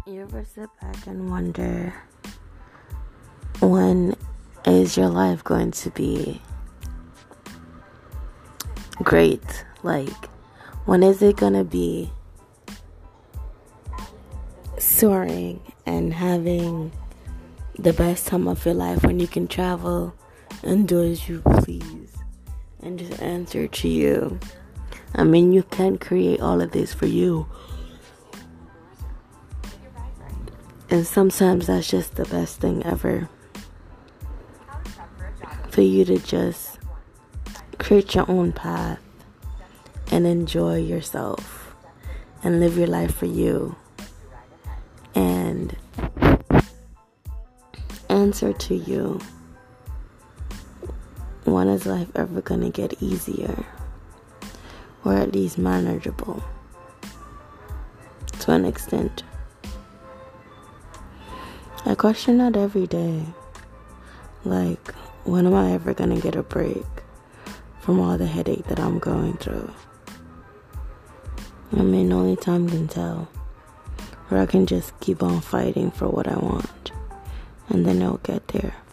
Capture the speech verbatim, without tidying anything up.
You ever sit back and wonder, when is your life going to be great? Like, when is it going to be soaring and having the best time of your life, when you can travel and do as you please and just answer to you? I mean, you can't create all of this for you. And sometimes that's just the best thing ever. For you to just create your own path and enjoy yourself and live your life for you. And answer to you, when is life ever going to get easier? Or at least manageable? To an extent. I question that every day. Like, when am I ever going to get a break from all the headache that I'm going through? I mean, only time can tell. Or I can just keep on fighting for what I want. And then it'll get there.